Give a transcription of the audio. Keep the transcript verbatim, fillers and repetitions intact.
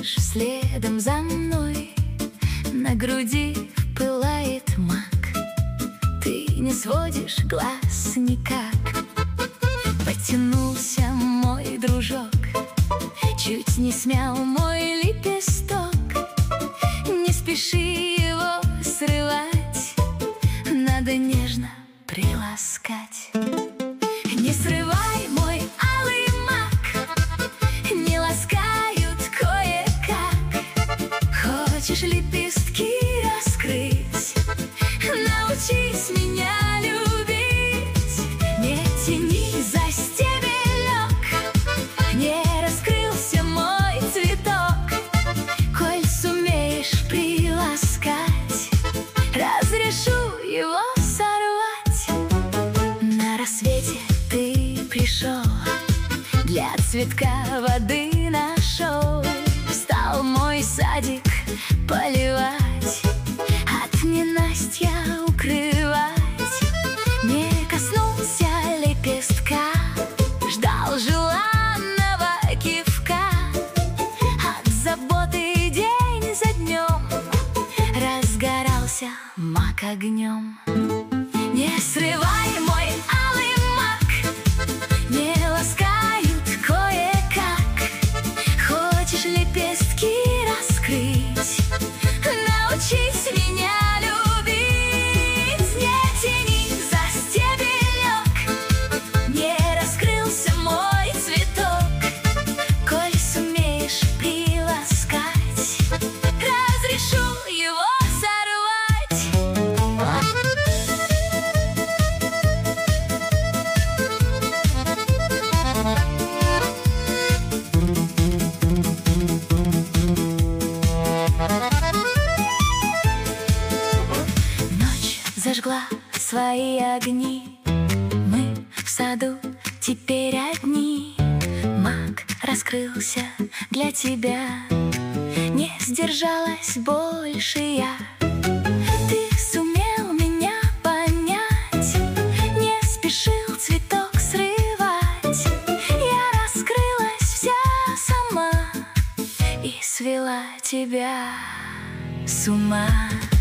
идешь следом за мной. На груди пылает мак, ты не сводишь глаз никак. Потянулся мой дружок, чуть не смял мой лепесток. Не спеши его срывать, надо нежно приласкать. Не срывай мой алый мак, не ласкают кое-как. Хочешь лепестки раскрыть, научись меня любить. Не тяни за стебелек, не раскрылся мой цветок. Коль сумеешь приласкать, разрешу его сорвать. На рассвете ты пришел, для цветка воды нашел. Стал мой садик поливать, от ненастья укрывать. Не коснулся лепестка, ждал желанного кивка. От заботы день за днем разгорался мак огнем. Не срывай мой алый мак, не ласкают кое-как. Хочешь лепестки раскрыть, научись меня любить. Не тяни за стебелек, не раскрылся мой цветок. Коль сумеешь приласкать, разрешу его сорвать. Ночь зажгла свои огни, мы в саду теперь одни. Мак раскрылся для тебя, не сдержалась больше я. Ты сумел меня понять, не спешил цветок срывать. Я раскрылась вся сама и свела тебя с ума.